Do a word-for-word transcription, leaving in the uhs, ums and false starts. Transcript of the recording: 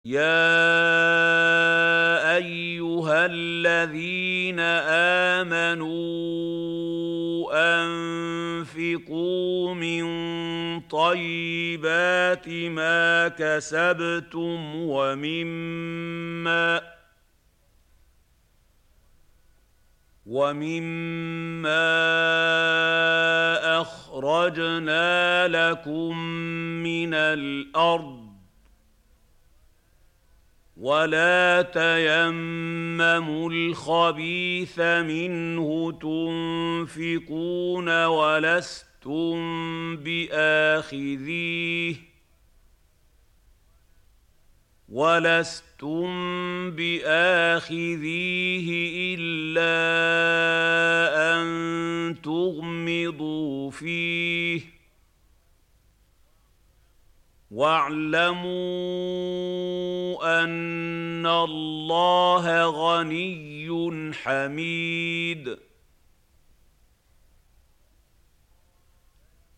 يَا أَيُّهَا الَّذِينَ آمَنُوا أَنفِقُوا مِن طَيِّبَاتِ مَا كَسَبْتُمْ وَمِمَّا وَمِمَّا أَخْرَجْنَا لَكُم مِّنَ الْأَرْضِ ۖ وَلَا تَيَمَّمُوا الْخَبِيثَ مِنْهُ تُنفِقُونَ وَلَسْتُم بِآخِذِيهِ وَلَسْتُم بِآخِذِيهِ إِلَّا أَن تُغْمِضُوا فِيهِ ۚ وَاعْلَمُوا أَنَّ اللَّهَ غَنِيٌّ حَمِيدٌ